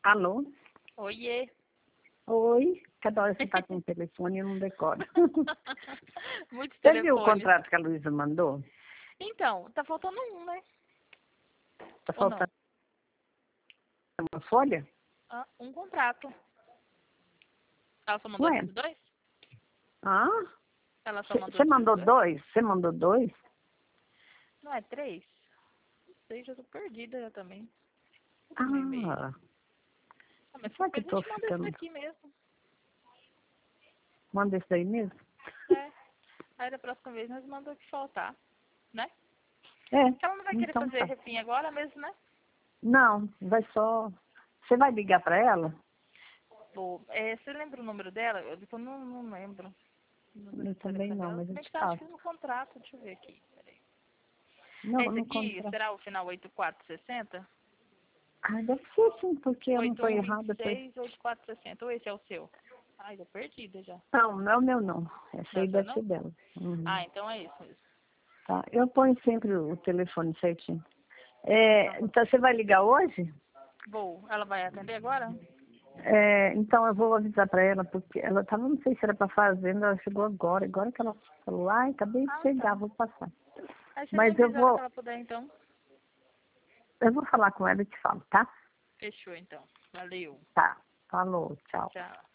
Alô? Oiê. Oi? Cada hora você tá com o telefone e eu não decoro. Muitos Você viu o telefones. contrato que a Luísa mandou? Então, tá faltando um, né? Tá Ou não? faltando uma folha? Ah, um contrato. Ela só mandou Ué? esses dois? Ah? Ela só mandou Você esses mandou dois? dois? Você mandou dois? Não é três? Não sei, já tô perdida já também. Cadê meu e-mail? Ah, Ah, mas será que depois eu a tô gente manda esse ficando... daqui mesmo. Manda esse aí mesmo? É. Aí da próxima vez nós mandamos o que faltar, né? É, Ela não vai querer então fazer tá. refim agora mesmo, né? Não, vai só... Você vai ligar pra ela? Vou. Você lembra o número dela? Eu depois não lembro. O número Eu do também telefone não, dela. mas Se eu bem que te tá, acho que passo. no contrato. Deixa eu ver aqui. Peraí. Não, É esse no aqui? contrato. Será o final 8460? Ah, deve ser sim, porque eu não tô errada. 8126-8460. Ou esse é o seu? Ai, tô perdida já. Não, não é o meu não. Essa Não é aí o seu, deve ser não? dela. Uhum. Ah, então é isso mesmo. Tá. Eu ponho sempre o telefone certinho. Então, Então você vai ligar hoje? vou. Ela vai atender agora? Então eu vou avisar pra ela, porque ela tava, não sei se era pra fazenda, ela chegou agora que ela falou, ai, acabei de Ah, chegar, tá. vou passar. Aí você me Mas eu avisa a hora que vou, ela puder, então. eu vou falar com ela e te falo, tá? Fechou, então. Valeu. Tá. Falou, tchau. Tchau.